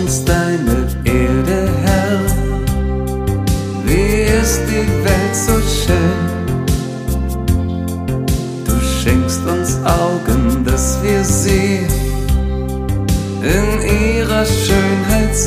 uns deine Erde, Herr. Wie ist die Welt so schön? Du schenkst uns Augen, dass wir sie in ihrer Schönheit